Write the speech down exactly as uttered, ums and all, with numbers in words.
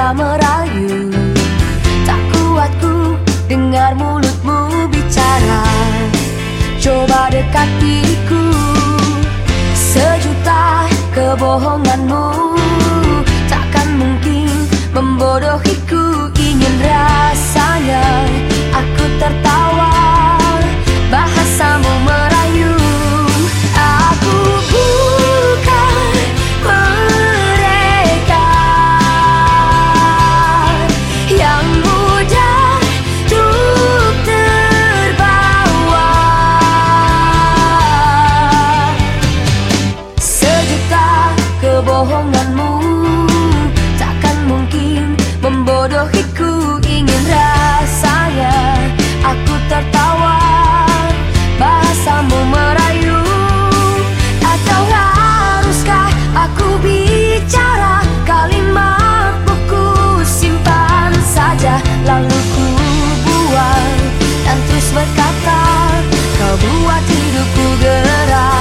suka merayu. Tak kuat ku dengar mulutmu bicara. Coba dekatiku, sejuta kebohonganmu takkan mungkin membodohiku. Ingin rasanya aku tertawa, bahasamu merayu. Aku bukan mereka yang mudah untuk terbawa. Sejuta kebohonganmu takkan mungkin membodohiku. Ingin rasanya aku tertawa, bahasamu merayu. Atau haruskah aku bicara, kalimatmu ku simpan saja, lalu ku buang dan terus berkata, kau buat hidupku gerak.